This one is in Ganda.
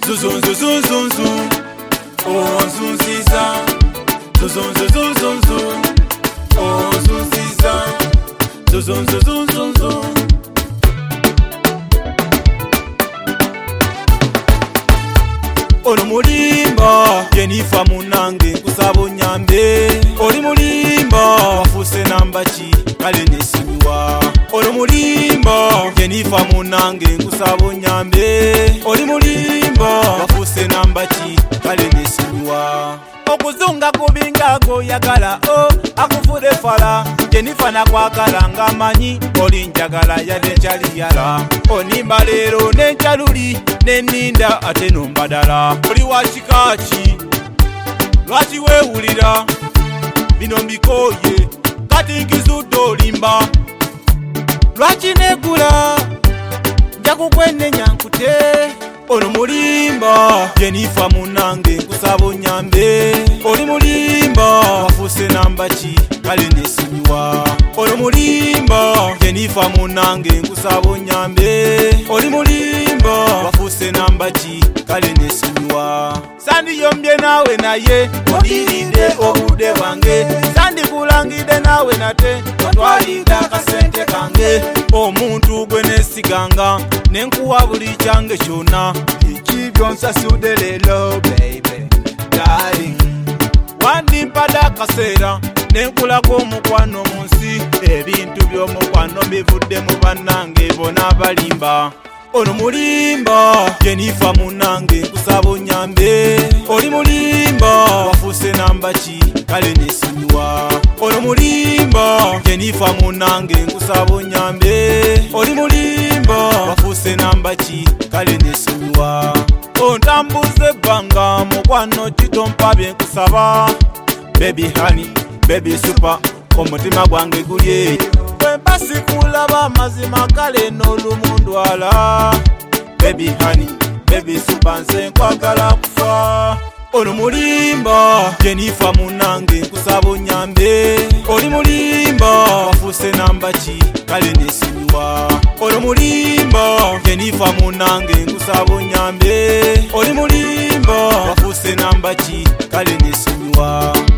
zuzunzuzunzunzu onzunziza zuzunzuzunzunzu onzunziza zuzunzuzunzunzu. Ono mulimba Jennifer munange nkusaba onyambe. Oli mulimba wafuse namba ki kale nesinywa. Ono mulimba Jennifer munange nkusaba onyambe. Oli mulimba wafuse namba ki kale nesinywa. Okuzunga kubinga goyagala akufure fala. Jennifer nakwagala nga manyi oli njagala yadde nkyali yala. Onimba leero nenkyaluli neninda ate nombadala. Oli wakikaki lwaki weewulira bino mbikoye kati nkizudde olimba. Lwaki negula nja kukwenenya nkute. Ono mulimba Jennifer munange nkusaba onyambe. Oli mulimba wafuse namba ki kale nesinywa. Ono mulimba Jennifer munange nkusaba onyambe. Oli mulimba wafuse namba ki kale nesinywa. Sandiyombye nawe naye odirinde obudde bwange. Sandikulangidde nawe nate otwalida akasente kange. Omuntu gwe nesiganga nenkuwa buli kyange kyonna. Ekibyo nsasudde leero baby darling. Wandimpada akaseera nenkulako omukwano mu nsi. Ebintu by'omukwano bivudde mu bannange bona abalimba. Ono mulimba Jennifer munange nkusaba onyambe. Oli mulimba wafuse namba ki kale nesinywa. Ono mulimba Jennifer munange nkusaba onyambe. Oli mulimba wafuse namba ki kale nesinywa. Ontambuze ebbanga mukwano kitompa bye nkusaba. Baby honey, baby super, omutima gwange guli eyo. Bwemba sikulaba mazima kale n'olumundwala. Baby honey, baby super, nze nkwagala kufa. Ono mulimba Jennifer munange nkusaba onyambe. Oli mulimba wafuse namba ki kale nesinywa. Ono mulimba Jennifer munange nkusaba onyambe. Oli mulimba wafuse namba ki kale nesinywa.